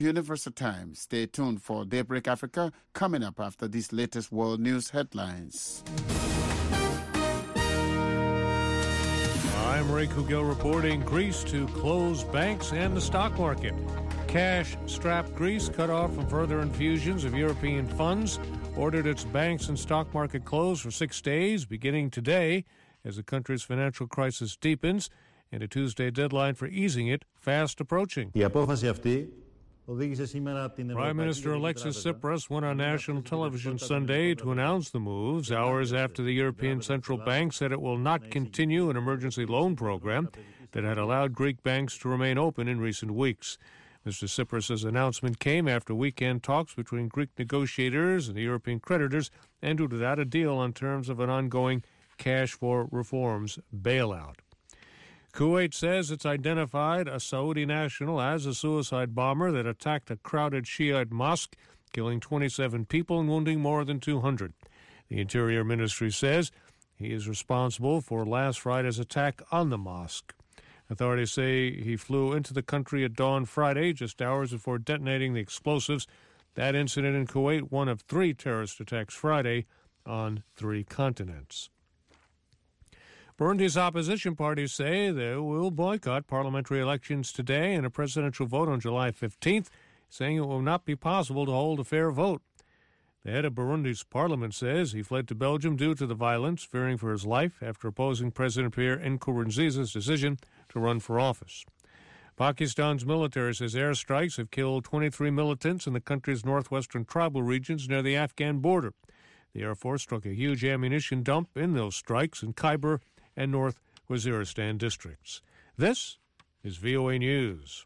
Universal Time. Stay tuned for Daybreak Africa coming up after these latest world news headlines. I'm Ray Kugel reporting. Greece to close banks and the stock market. Cash-strapped Greece, cut off from further infusions of European funds, ordered its banks and stock market closed for 6 days, beginning today, as the country's financial crisis deepens, and a Tuesday deadline for easing it fast approaching. Prime Minister Alexis Tsipras went on national television Sunday to announce the moves, hours after the European Central Bank said it will not continue an emergency loan program that had allowed Greek banks to remain open in recent weeks. Mr. Tsipras' announcement came after weekend talks between Greek negotiators and the European creditors ended without a deal on terms of an ongoing cash for reforms bailout. Kuwait says it's identified a Saudi national as a suicide bomber that attacked a crowded Shiite mosque, killing 27 people and wounding more than 200. The Interior Ministry says he is responsible for last Friday's attack on the mosque. Authorities say he flew into the country at dawn Friday, just hours before detonating the explosives. That incident in Kuwait, one of 3 terrorist attacks Friday on 3 continents. Burundi's opposition parties say they will boycott parliamentary elections today and a presidential vote on July 15th, saying it will not be possible to hold a fair vote. The head of Burundi's parliament says he fled to Belgium due to the violence, fearing for his life after opposing President Pierre Nkurunziza's decision to run for office. Pakistan's military says airstrikes have killed 23 militants in the country's northwestern tribal regions near the Afghan border. The Air Force struck a huge ammunition dump in those strikes in Khyber and North Waziristan districts. This is VOA News.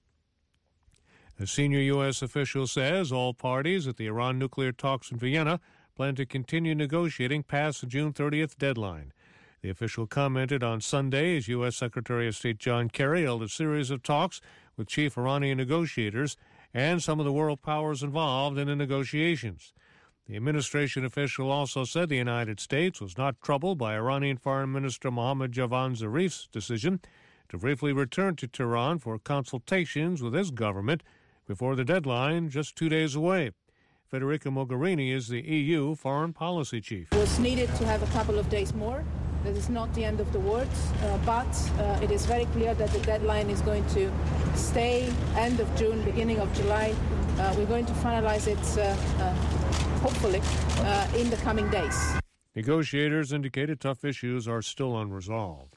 A senior U.S. official says all parties at the Iran nuclear talks in Vienna plan to continue negotiating past the June 30th deadline. The official commented on Sunday as U.S. Secretary of State John Kerry held a series of talks with chief Iranian negotiators and some of the world powers involved in the negotiations. The administration official also said the United States was not troubled by Iranian Foreign Minister Mohammad Javad Zarif's decision to briefly return to Tehran for consultations with his government before the deadline just 2 days away. Federica Mogherini is the EU foreign policy chief. It was needed to have a couple of days more. This is not the end of the world, but it is very clear that the deadline is going to stay end of June, beginning of July. We're going to finalize it, hopefully, in the coming days. Negotiators indicated tough issues are still unresolved.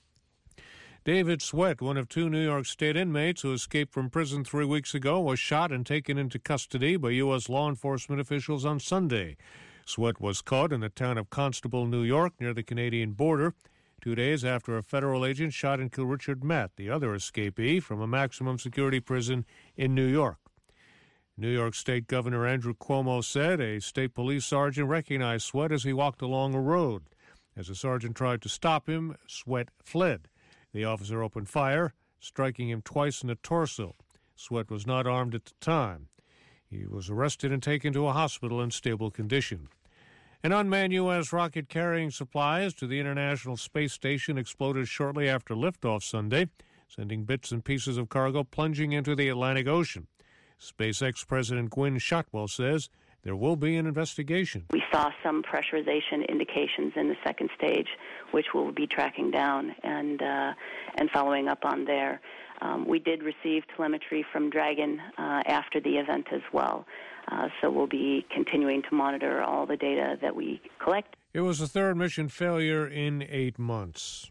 David Sweat, one of 2 New York State inmates who escaped from prison 3 weeks ago, was shot and taken into custody by U.S. law enforcement officials on Sunday. Sweat was caught in the town of Constable, New York, near the Canadian border, 2 days after a federal agent shot and killed Richard Matt, the other escapee from a maximum security prison in New York. New York State Governor Andrew Cuomo said a state police sergeant recognized Sweat as he walked along a road. As the sergeant tried to stop him, Sweat fled. The officer opened fire, striking him twice in the torso. Sweat was not armed at the time. He was arrested and taken to a hospital in stable condition. An unmanned U.S. rocket carrying supplies to the International Space Station exploded shortly after liftoff Sunday, sending bits and pieces of cargo plunging into the Atlantic Ocean. SpaceX President Gwynne Shotwell says there will be an investigation. We saw some pressurization indications in the second stage, which we'll be tracking down and following up on there. We did receive telemetry from Dragon after the event as well, so we'll be continuing to monitor all the data that we collect. It was the third mission failure in 8 months.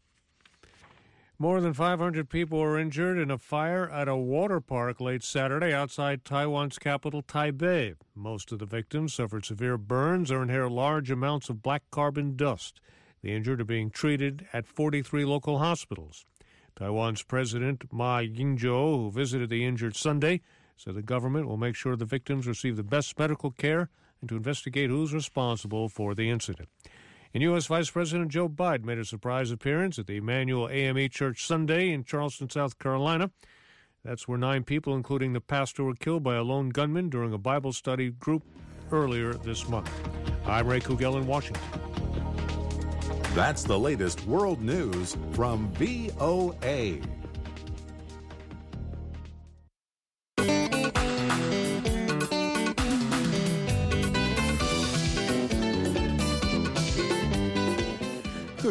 More than 500 people were injured in a fire at a water park late Saturday outside Taiwan's capital, Taipei. Most of the victims suffered severe burns or inhaled large amounts of black carbon dust. The injured are being treated at 43 local hospitals. Taiwan's President Ma Ying-jeou, who visited the injured Sunday, said the government will make sure the victims receive the best medical care and to investigate who's responsible for the incident. And U.S. Vice President Joe Biden made a surprise appearance at the Emmanuel AME Church Sunday in Charleston, South Carolina. That's where 9 people, including the pastor, were killed by a lone gunman during a Bible study group earlier this month. I'm Ray Kugel in Washington. That's the latest world news from VOA.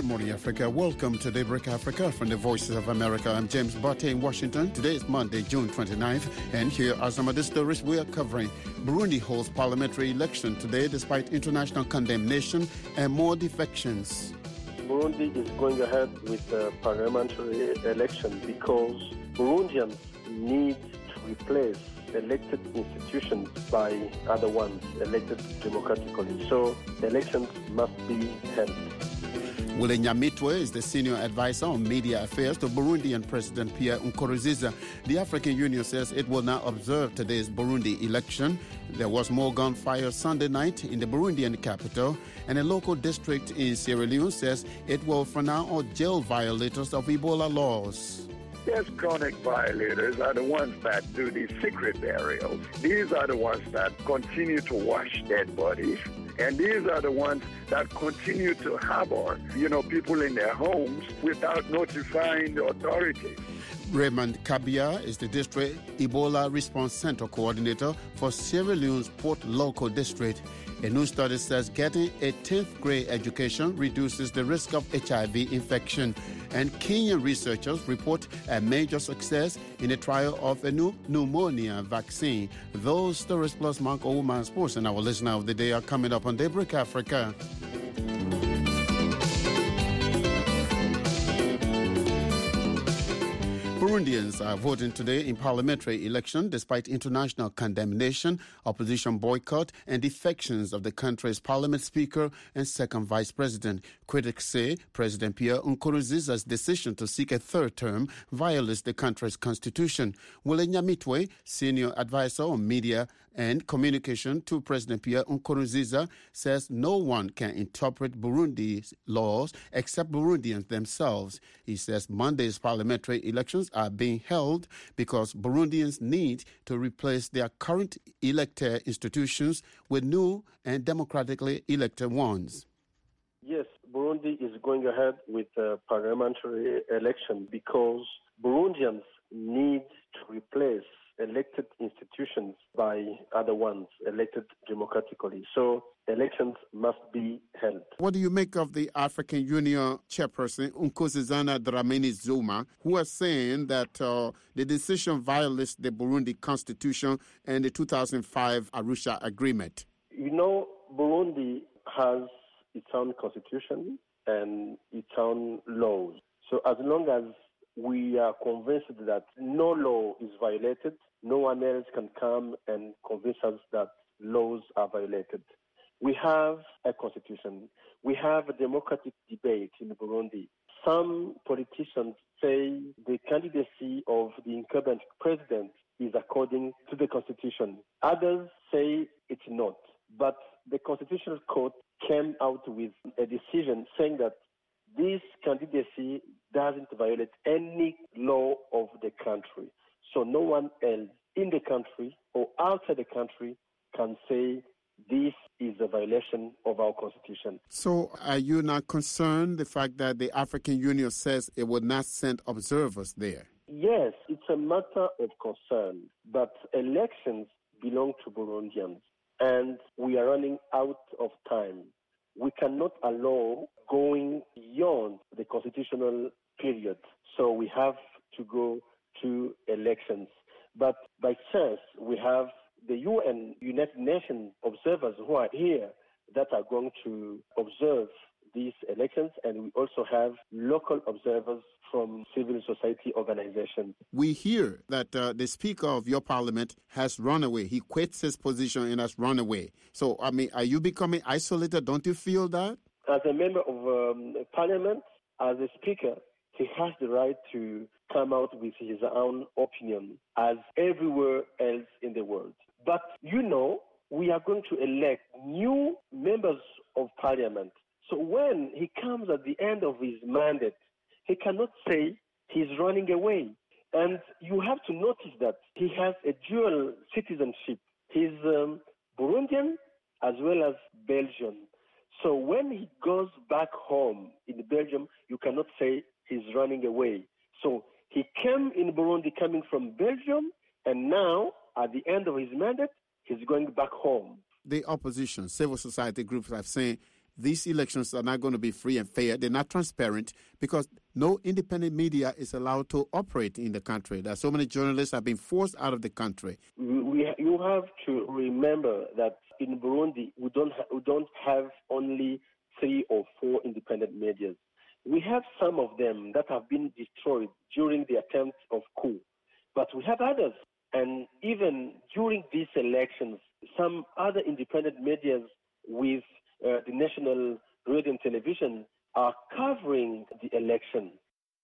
Good morning, Africa. Welcome to Daybreak Africa from the Voices of America. I'm James Barty in Washington. Today is Monday, June 29th, and here are some of the stories we are covering. Burundi holds parliamentary election today despite international condemnation and more defections. Burundi is going ahead with the parliamentary election because Burundians need to replace elected institutions by other ones elected democratically. So elections must be held. Wole Nyamitwe is the senior advisor on media affairs to Burundian President Pierre Nkurunziza. The African Union says it will not observe today's Burundi election. There was more gunfire Sunday night in the Burundian capital, and a local district in Sierra Leone says it will for now jail violators of Ebola laws. Yes, chronic violators are the ones that do these secret burials. These are the ones that continue to wash dead bodies. And these are the ones that continue to harbor, people in their homes without notifying the authorities. Raymond Kabia is the district Ebola Response Center coordinator for Sierra Leone's Port Local District. A new study says getting a 10th grade education reduces the risk of HIV infection. And Kenyan researchers report a major success in the trial of a new pneumonia vaccine. Those stories plus Mark Oman Sports and our listener of the day are coming up on Daybreak Africa. Burundians are voting today in parliamentary election despite international condemnation, opposition boycott, and defections of the country's parliament speaker and second vice president. Critics say President Pierre Nkurunziza's decision to seek a third term violates the country's constitution. Wole Nyamitwe, senior advisor on media and communication to President Pierre Nkurunziza, says no one can interpret Burundi's laws except Burundians themselves. He says Monday's parliamentary elections are being held because Burundians need to replace their current elected institutions with new and democratically elected ones. Yes, Burundi is going ahead with the parliamentary election because Burundians need to replace elected institutions by other ones elected democratically. So elections must be held. What do you make of the African Union chairperson, Nkosazana Dramini Zuma, who are saying that the decision violates the Burundi constitution and the 2005 Arusha Agreement? Burundi has its own constitution and its own laws. So as long as we are convinced that no law is violated, no one else can come and convince us that laws are violated. We have a constitution. We have a democratic debate in Burundi. Some politicians say the candidacy of the incumbent president is according to the constitution. Others say it's not. But the Constitutional Court came out with a decision saying that this candidacy doesn't violate any law of the country. So no one else in the country or outside the country can say this is a violation of our constitution. So are you not concerned the fact that the African Union says it would not send observers there? Yes, it's a matter of concern. But elections belong to Burundians, and we are running out of time. We cannot allow going beyond the constitutional period. So we have to go to elections. But by chance, we have the UN, United Nations observers who are here that are going to observe these elections, and we also have local observers from civil society organizations. We hear that the Speaker of your parliament has run away. He quits his position and has run away. So, are you becoming isolated? Don't you feel that? As a member of parliament, as a speaker, he has the right to come out with his own opinion as everywhere else in the world. But, we are going to elect new members of parliament. So when he comes at the end of his mandate, he cannot say he's running away. And you have to notice that he has a dual citizenship. He's Burundian as well as Belgian. So when he goes back home in Belgium, you cannot say he's running away. So he came in Burundi coming from Belgium, and now, at the end of his mandate, he's going back home. The opposition, civil society groups have saying these elections are not going to be free and fair. They're not transparent because no independent media is allowed to operate in the country. There are so many journalists have been forced out of the country. You have to remember that in Burundi, we don't have only 3 or 4 independent media. We have some of them that have been destroyed during the attempt of coup, but we have others. And even during these elections, some other independent media with the National Radio and Television are covering the election.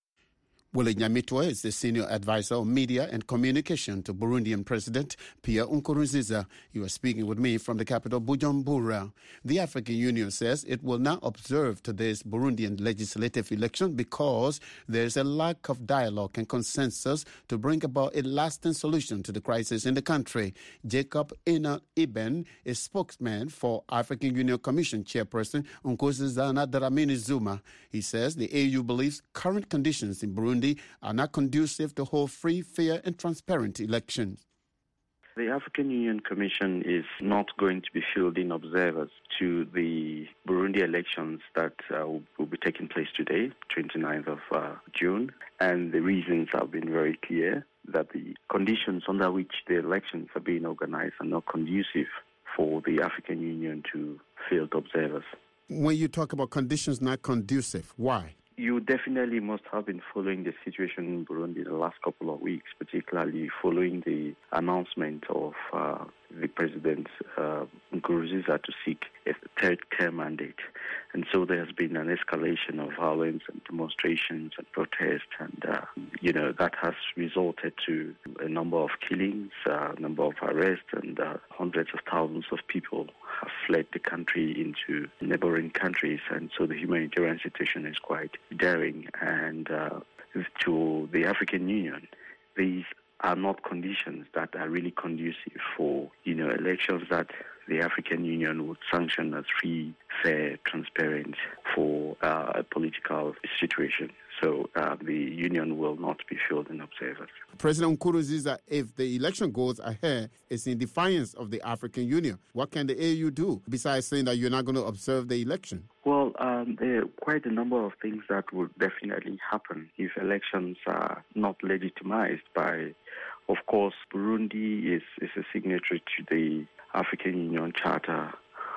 Willie Nyamitwe is the senior advisor on media and communication to Burundian President Pierre Nkurunziza. He was speaking with me from the capital, Bujumbura. The African Union says it will not observe today's Burundian legislative election because there is a lack of dialogue and consensus to bring about a lasting solution to the crisis in the country. Jacob Ina Iben is spokesman for African Union Commission Chairperson Nkosazana Dlamini Zuma. He says the AU believes current conditions in Burundi are not conducive to hold free, fair and transparent elections. The African Union Commission is not going to be fielding observers to the Burundi elections that will be taking place today, 29th of June. And the reasons have been very clear that the conditions under which the elections are being organized are not conducive for the African Union to field observers. When you talk about conditions not conducive, why? You definitely must have been following the situation in Burundi the last couple of weeks, particularly following the announcement of the President Nkurunziza to seek a third-term mandate. And so there has been an escalation of violence and demonstrations and protests, and, that has resulted to a number of killings, a number of arrests, and hundreds of thousands of people have fled the country into neighboring countries, and so the humanitarian situation is quite daring. And to the African Union, these are not conditions that are really conducive for, elections that the African Union would sanction as free, fair, transparent for a political situation. So the Union will not be fielding observers. President Nkurunziza, if the election goes ahead, it's in defiance of the African Union. What can the AU do besides saying that you're not going to observe the election? Well, there are quite a number of things that would definitely happen if elections are not legitimized by, of course, Burundi is a signatory to the African Union Charter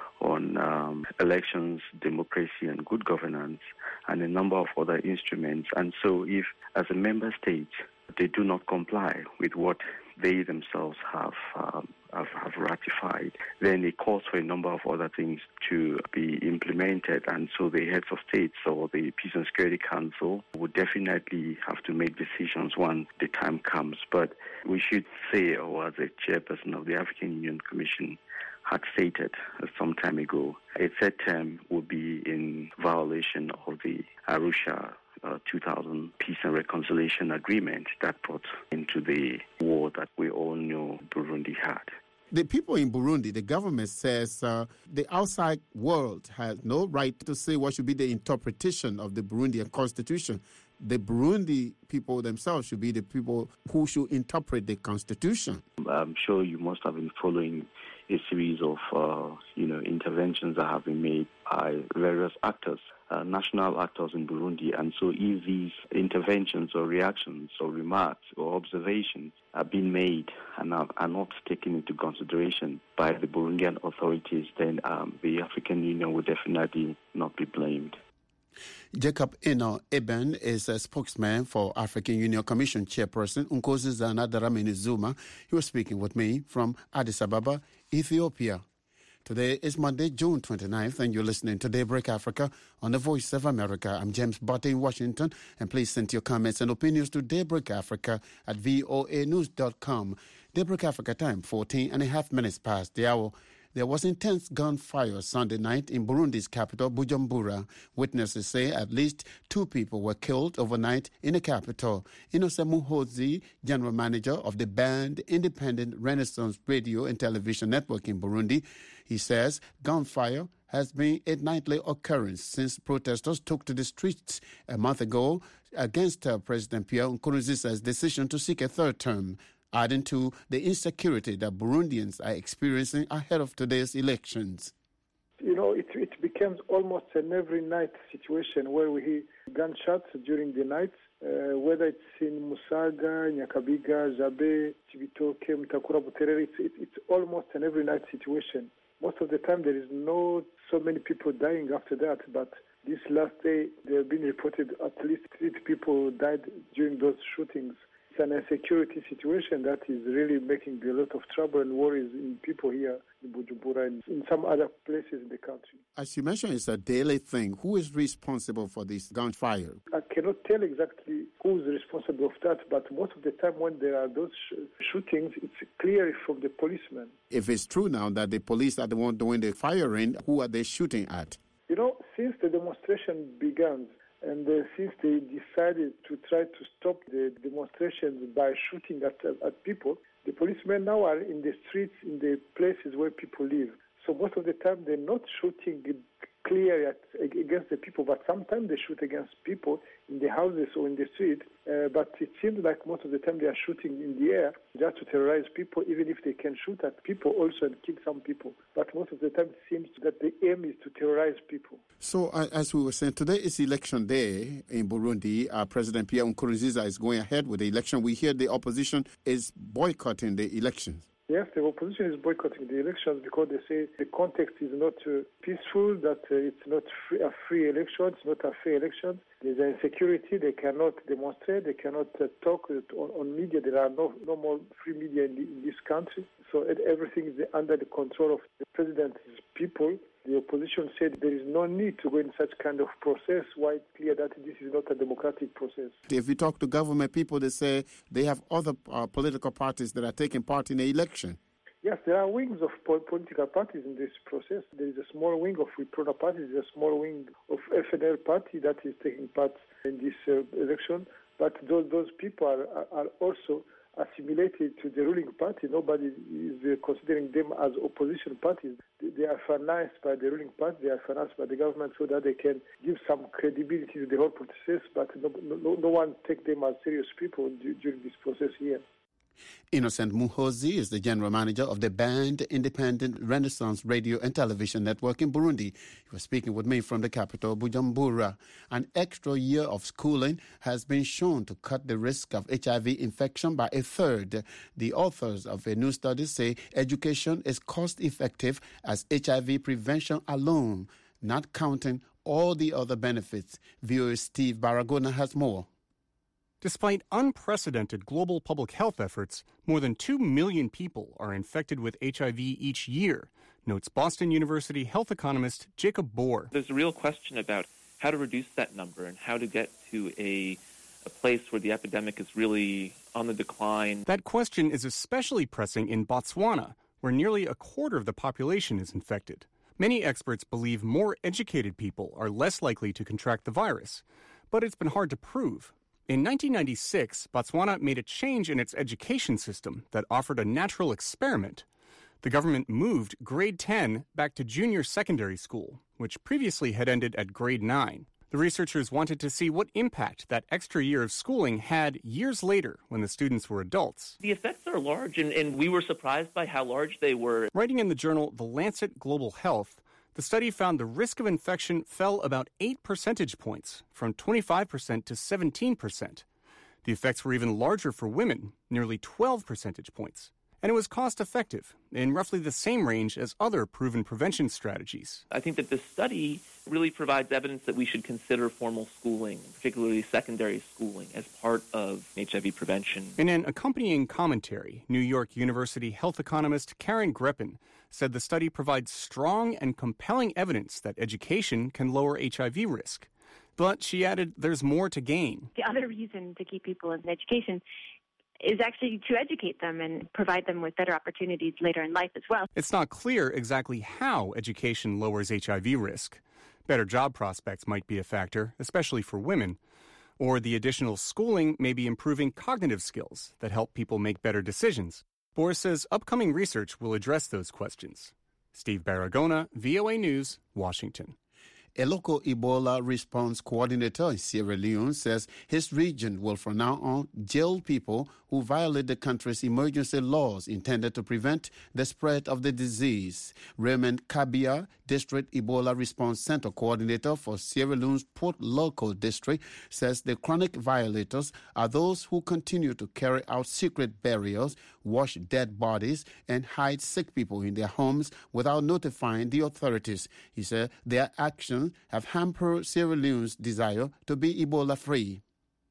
on elections, democracy and good governance, and a number of other instruments. And so if, as a member state, they do not comply with what they themselves have ratified, then it calls for a number of other things to be implemented. And so the heads of states or the Peace and Security Council would definitely have to make decisions when the time comes. But we should say, or as a chairperson of the African Union Commission had stated some time ago, a third term would be in violation of the Arusha 2000 Peace and Reconciliation Agreement that brought into the war that we all know Burundi had. The people in Burundi, the government says the outside world has no right to say what should be the interpretation of the Burundian constitution. The Burundi people themselves should be the people who should interpret the constitution. I'm sure you must have been following a series of, interventions that have been made by various actors, national actors in Burundi. And so if these interventions or reactions or remarks or observations are being made and are not taken into consideration by the Burundian authorities, then the African Union will definitely not be blamed. Jacob Ina Eben is a spokesman for African Union Commission Chairperson Nkosazana Dlamini Zuma. He was speaking with me from Addis Ababa, Ethiopia. Today is Monday, June 29th, and you're listening to Daybreak Africa on the Voice of America. I'm James Botte in Washington, and please send your comments and opinions to Daybreak Africa at voanews.com. Daybreak Africa time, 14 and a half minutes past the hour. There was intense gunfire Sunday night in Burundi's capital, Bujumbura. Witnesses say at least 2 people were killed overnight in the capital. Innocent Muhozi, general manager of the banned Independent Renaissance Radio and Television Network in Burundi, he says gunfire has been a nightly occurrence since protesters took to the streets a month ago against President Pierre Nkurunziza's decision to seek a third term, adding to the insecurity that Burundians are experiencing ahead of today's elections. It became becomes almost an every night situation where we hear gunshots during the night, whether it's in Musaga, Nyakabiga, Jabe, Chibitoke, Mutakura, Buterere. It's almost an every night situation. Most of the time there is not so many people dying after that, but this last day there have been reported at least 3 people died during those shootings. It's an insecurity situation that is really making a lot of trouble and worries in people here in Bujumbura and in some other places in the country. As you mentioned, it's a daily thing. Who is responsible for this gunfire? I cannot tell exactly who is responsible of that, but most of the time when there are those shootings, it's clear from the policemen. If it's true now that the police are the one doing the firing, who are they shooting at? You know, since the demonstration began, and since they decided to try to stop the demonstrations by shooting at people, the policemen now are in the streets, in the places where people live. So most of the time they're not shooting clear against the people, but sometimes they shoot against people in the houses or in the street. But it seems like most of the time they are shooting in the air just to terrorize people, even if they can shoot at people also and kill some people. But most of the time it seems that the aim is to terrorize people. So as we were saying, today is election day in Burundi. President Pierre Nkurunziza is going ahead with the election. We hear the opposition is boycotting the elections. Yes, the opposition is boycotting the elections because they say the context is not peaceful, that it's not a free election, it's not a fair election. There's insecurity, they cannot demonstrate, they cannot talk on media. There are no more free media in this country. So everything is under the control of the president's people. The opposition said there is no need to go in such kind of process. Why it's clear that this is not a democratic process. If you talk to government people, they say they have other political parties that are taking part in the election. Yes, there are wings of political parties in this process. There is a small wing of Wiprona party, there is a small wing of FNL party that is taking part in this election. But those people are also assimilated to the ruling party. Nobody is considering them as opposition parties. They are financed by the ruling party, they are financed by the government so that they can give some credibility to the whole process, but no one take them as serious people during this process here. Innocent Muhozi is the general manager of the banned Independent Renaissance Radio and Television Network in Burundi. He was speaking with me from the capital, Bujumbura. An extra year of schooling has been shown to cut the risk of HIV infection by a third. The authors of a new study say education is cost-effective as HIV prevention alone, not counting all the other benefits. VOA Steve Baragona has more. Despite unprecedented global public health efforts, more than 2 million people are infected with HIV each year, notes Boston University health economist Jacob Bohr. There's a real question about how to reduce that number and how to get to a place where the epidemic is really on the decline. That question is especially pressing in Botswana, where nearly a quarter of the population is infected. Many experts believe more educated people are less likely to contract the virus, but it's been hard to prove. In 1996, Botswana made a change in its education system that offered a natural experiment. The government moved grade 10 back to junior secondary school, which previously had ended at grade 9. The researchers wanted to see what impact that extra year of schooling had years later when the students were adults. The effects are large, and we were surprised by how large they were. Writing in the journal The Lancet Global Health, the study found the risk of infection fell about 8 percentage points, from 25% to 17%. The effects were even larger for women, nearly 12 percentage points. And it was cost-effective, in roughly the same range as other proven prevention strategies. I think that this study really provides evidence that we should consider formal schooling, particularly secondary schooling, as part of HIV prevention. In an accompanying commentary, New York University health economist Karen Greppen said the study provides strong and compelling evidence that education can lower HIV risk. But she added there's more to gain. The other reason to keep people in education is actually to educate them and provide them with better opportunities later in life as well. It's not clear exactly how education lowers HIV risk. Better job prospects might be a factor, especially for women. Or the additional schooling may be improving cognitive skills that help people make better decisions. Bohr says upcoming research will address those questions. Steve Baragona, VOA News, Washington. A local Ebola response coordinator in Sierra Leone says his region will from now on jail people who violate the country's emergency laws intended to prevent the spread of the disease. Raymond Kabia, District Ebola Response Center coordinator for Sierra Leone's Port Local District, says the chronic violators are those who continue to carry out secret burials, wash dead bodies, and hide sick people in their homes without notifying the authorities. He said their actions have hampered Sierra Leone's desire to be Ebola-free.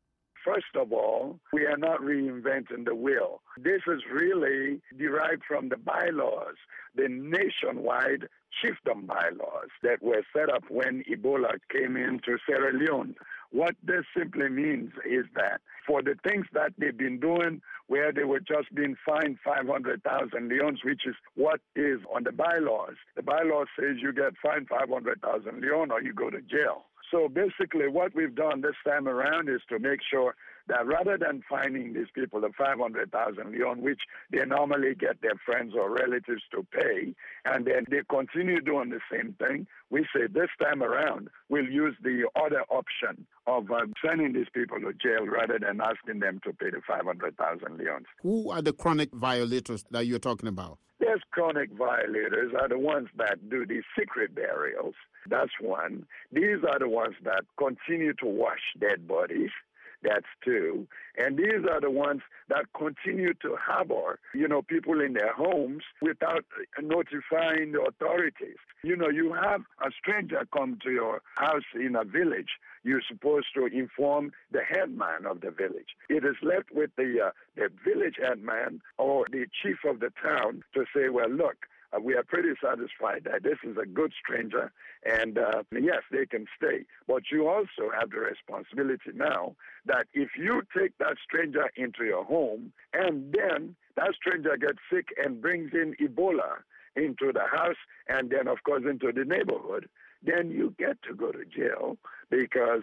First of all, we are not reinventing the wheel. This is really derived from the bylaws, the nationwide chiefdom bylaws that were set up when Ebola came into Sierra Leone. What this simply means is that for the things that they've been doing where they were just being fined 500,000 leones, which is what is on the bylaws. The bylaws says you get fined 500,000 leones or you go to jail. So basically what we've done this time around is to make sure that rather than fining these people the 500,000 leon, which they normally get their friends or relatives to pay, and then they continue doing the same thing, we say this time around we'll use the other option of sending these people to jail rather than asking them to pay the 500,000 leons. Who are the chronic violators that you're talking about? There's chronic violators are the ones that do these secret burials. That's one. These are the ones that continue to wash dead bodies. That's two. And these are the ones that continue to harbor, people in their homes without notifying the authorities. You have a stranger come to your house in a village. You're supposed to inform the headman of the village. It is left with the village headman or the chief of the town to say, well, look, we are pretty satisfied that this is a good stranger, and yes, they can stay. But you also have the responsibility now that if you take that stranger into your home and then that stranger gets sick and brings in Ebola into the house and then, of course, into the neighborhood, then you get to go to jail because,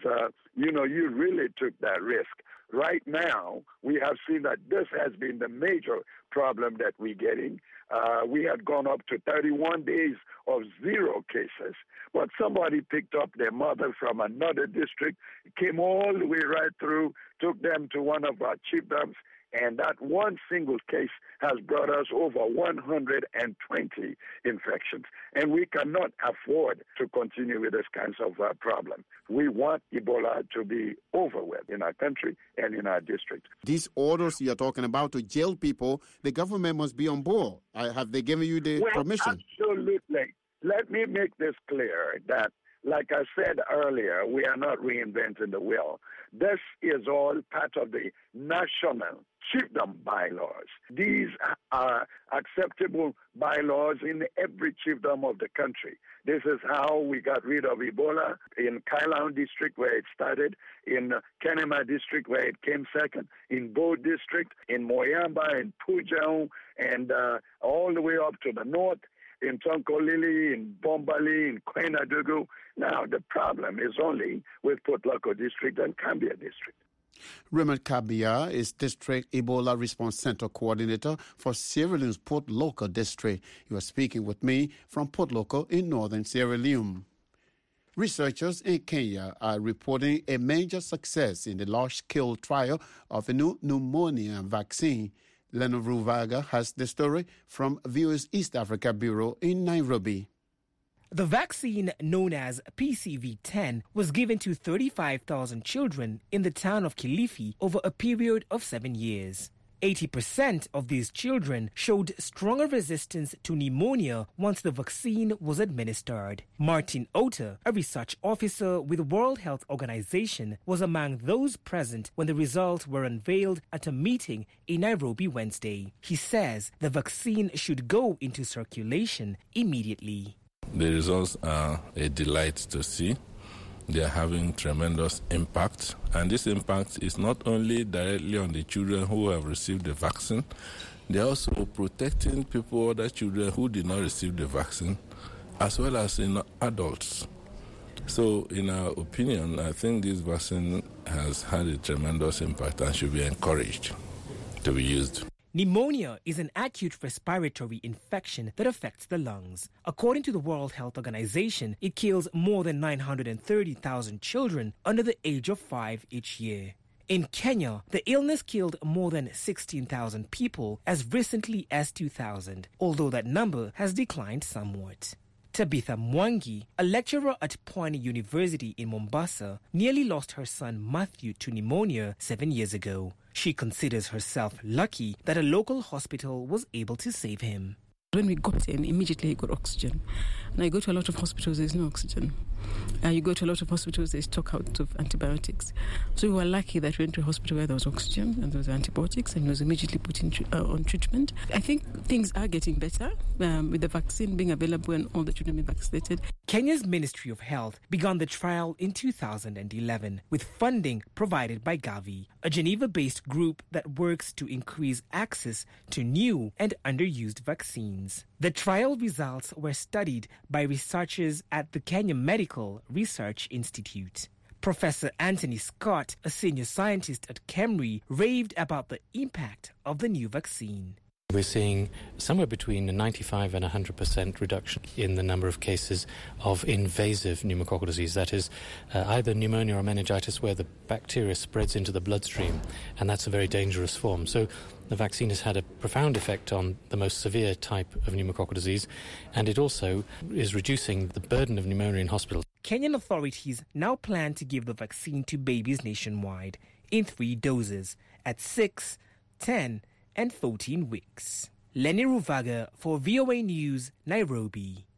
you really took that risk. Right now, we have seen that this has been the major problem that we're getting. We had gone up to 31 days of 0 cases, but somebody picked up their mother from another district, came all the way right through, took them to one of our chiefdoms, and that one single case has brought us over 120 infections. And we cannot afford to continue with this kinds of problem. We want Ebola to be over with in our country and in our district. These orders you're talking about to jail people, the government must be on board. Have they given you the permission? Absolutely. Let me make this clear that, like I said earlier, we are not reinventing the wheel. This is all part of the national chiefdom bylaws. These are acceptable bylaws in every chiefdom of the country. This is how we got rid of Ebola in Kailan district where it started, in Kenema district where it came second, in Bo district, in Moyamba, in Pujao, and all the way up to the north, in Tonkolili, in Bombali, in Kwenadugu. Now, the problem is only with Port Local district and Cambia district. Raymond Kabia is District Ebola Response Center Coordinator for Sierra Leone's Port Local District. He was speaking with me from Port Local in northern Sierra Leone. Researchers in Kenya are reporting a major success in the large-scale trial of a new pneumonia vaccine. Leonard Ruvaga has the story from VOA's East Africa Bureau in Nairobi. The vaccine, known as PCV-10, was given to 35,000 children in the town of Kilifi over a period of 7 years. 80% of these children showed stronger resistance to pneumonia once the vaccine was administered. Martin Ota, a research officer with the World Health Organization, was among those present when the results were unveiled at a meeting in Nairobi Wednesday. He says the vaccine should go into circulation immediately. The results are a delight to see. They are having tremendous impact, and this impact is not only directly on the children who have received the vaccine, they are also protecting people, other children who did not receive the vaccine, as well as in adults. So, in our opinion, I think this vaccine has had a tremendous impact and should be encouraged to be used. Pneumonia is an acute respiratory infection that affects the lungs. According to the World Health Organization, it kills more than 930,000 children under the age of 5 each year. In Kenya, the illness killed more than 16,000 people as recently as 2000, although that number has declined somewhat. Tabitha Mwangi, a lecturer at Pwani University in Mombasa, nearly lost her son Matthew to pneumonia 7 years ago. She considers herself lucky that a local hospital was able to save him. When we got in, immediately he got oxygen. Now you go to a lot of hospitals, there's no oxygen. You go to a lot of hospitals, they stock out of antibiotics. So we were lucky that we went to a hospital where there was oxygen and there was antibiotics, and he was immediately put on treatment. I think things are getting better with the vaccine being available and all the children being vaccinated. Kenya's Ministry of Health began the trial in 2011 with funding provided by Gavi, a Geneva-based group that works to increase access to new and underused vaccines. The trial results were studied by researchers at the Kenya Medical Research Institute. Professor Anthony Scott, a senior scientist at KEMRI, raved about the impact of the new vaccine. We're seeing somewhere between a 95 and 100% reduction in the number of cases of invasive pneumococcal disease, that is, either pneumonia or meningitis, where the bacteria spreads into the bloodstream, and that's a very dangerous form. So the vaccine has had a profound effect on the most severe type of pneumococcal disease, and it also is reducing the burden of pneumonia in hospitals. Kenyan authorities now plan to give the vaccine to babies nationwide in 3 doses at 6, 10, and 14 weeks. Lenny Ruvaga for VOA News, Nairobi.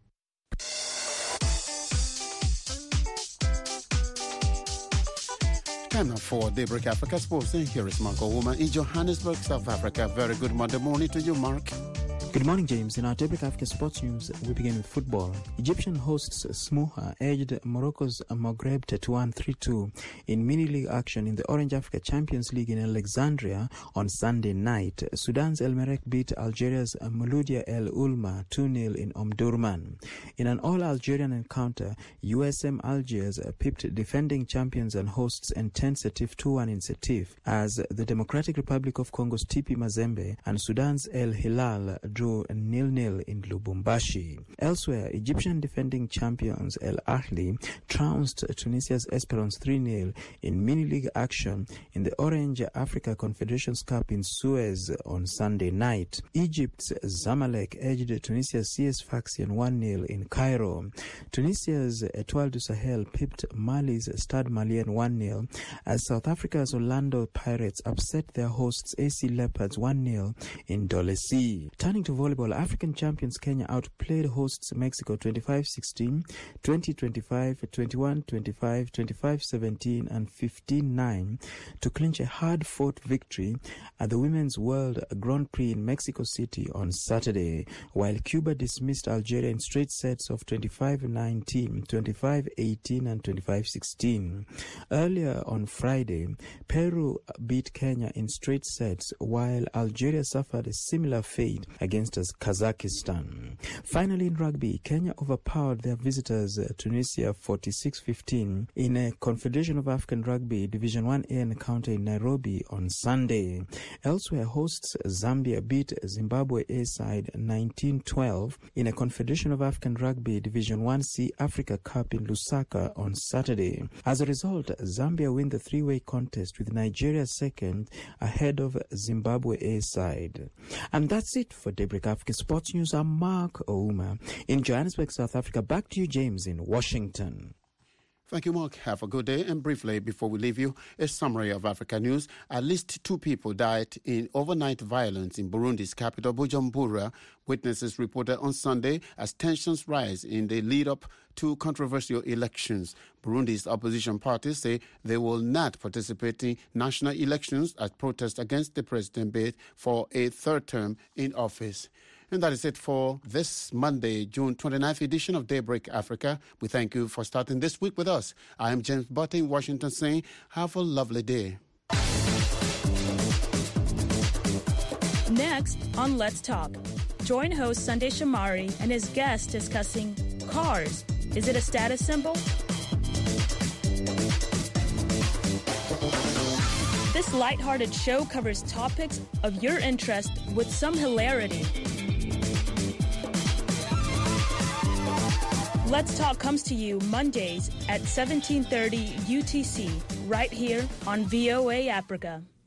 Time now for Daybreak Africa Sports. And here is Mark Owuma in Johannesburg, South Africa. Very good Monday morning to you, Mark. Good morning, James. In our Daybreak Africa Sports News, we begin with football. Egyptian hosts Smuha edged Morocco's Maghreb 3-2 in mini-league action in the Orange Africa Champions League in Alexandria on Sunday night. Sudan's El Merreikh beat Algeria's Mouloudia El Ulma 2-0 in Omdurman. In an all-Algerian encounter, USM Algiers pipped defending champions and hosts Enten Setif 2-1 in Setif, as the Democratic Republic of Congo's TP Mazembe and Sudan's El Hilal drew 0-0 in Lubumbashi. Elsewhere, Egyptian defending champions El Ahly trounced Tunisia's Esperance 3-0 in mini-league action in the Orange Africa Confederations Cup in Suez on Sunday night. Egypt's Zamalek edged Tunisia's CS Sfaxien 1-0 in Cairo. Tunisia's Etoile du Sahel pipped Mali's Stade Malien 1-0 as South Africa's Orlando Pirates upset their hosts AC Leopards 1-0 in Dolesi. Turning to volleyball, African champions Kenya outplayed hosts Mexico 25-16, 20-25, 21-25, 25-17 and 15-9 to clinch a hard-fought victory at the Women's World Grand Prix in Mexico City on Saturday, while Cuba dismissed Algeria in straight sets of 25-19, 25-18 and 25-16. Earlier on Friday, Peru beat Kenya in straight sets, while Algeria suffered a similar fate against Kazakhstan. Finally, in rugby, Kenya overpowered their visitors Tunisia 46-15 in a Confederation of African Rugby Division 1A encounter in Nairobi on Sunday. Elsewhere, hosts Zambia beat Zimbabwe A side 19-12 in a Confederation of African Rugby Division 1C Africa Cup in Lusaka on Saturday. As a result, Zambia win the three-way contest with Nigeria second ahead of Zimbabwe A side. And that's it for Daybreak Africa Sports News. I'm Mark Ouma in Johannesburg, South Africa. Back to you, James, in Washington. Thank you, Mark. Have a good day. And briefly, before we leave you, a summary of Africa news. At least 2 people died in overnight violence in Burundi's capital, Bujumbura. Witnesses reported on Sunday as tensions rise in the lead-up to controversial elections. Burundi's opposition parties say they will not participate in national elections as protest against the president bid for a 3rd term in office. And that is it for this Monday, June 29th edition of Daybreak Africa. We thank you for starting this week with us. I am James Butter in Washington saying, have a lovely day. Next on Let's Talk, join host Sunday Shamari and his guest discussing cars. Is it a status symbol? This lighthearted show covers topics of your interest with some hilarity. Let's Talk comes to you Mondays at 17:30 UTC, right here on VOA Africa.